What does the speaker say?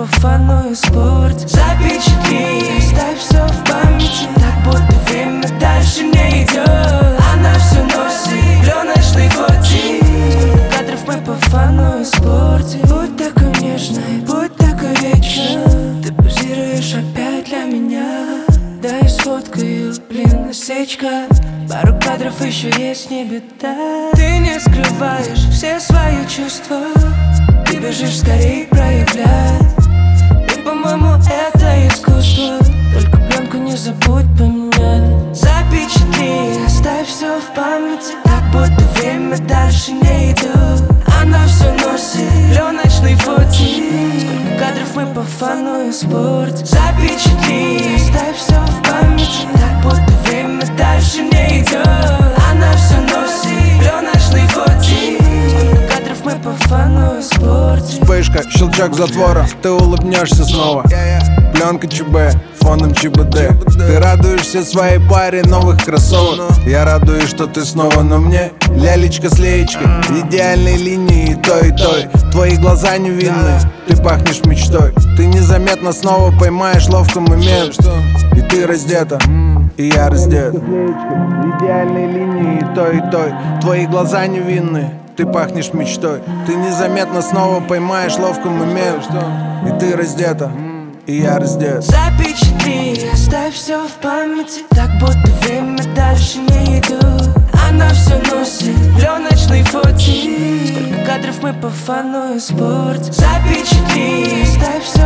фану и спорте. Запечатли, оставь все в памяти, так будто время дальше не идет. Она все носит пленочный фотик. Кадров мы по фану и спорте. Будь такой нежной, будь такой вечной. Ты позируешь опять для меня. Да я сфоткаю, блин, насечка. Пару кадров еще есть, не беда. Ты не скрываешь все свои чувства. Ты бежишь скорее проявлять. И, по-моему, это искусство. Только пленку не забудь поменять. Запечатли, оставь все в памяти, так будто время дальше не идет. Она все носит пленочный фотик. Сколько кадров мы по фану и спорте. Запечатли, оставь все в памяти, так будто время дальше не идет. Она все носит пленочный фотик. Сколько кадров мы по фану и спорте. Вспышка, щелчок затвора, ты улыбнешься снова. Пленка ЧБ, фоном ЧБД. Ты радуешься своей паре новых кроссовок. Я радуюсь, что ты снова на мне. Лялечка с леечкой, идеальной линии и той. Твои глаза невинные, ты пахнешь мечтой. Ты незаметно снова поймаешь ловко момент. И ты раздета, и я раздет. Идеальной линии и той. Твои глаза невинные, ты пахнешь мечтой. Ты незаметно снова поймаешь ловко момент. И ты раздета, и я раздет. Запечатли, оставь все в памяти, так будто время дальше не идет. Она все носит пленочный фотик. Сколько кадров мы по фану и спорте. Запечатли, оставь все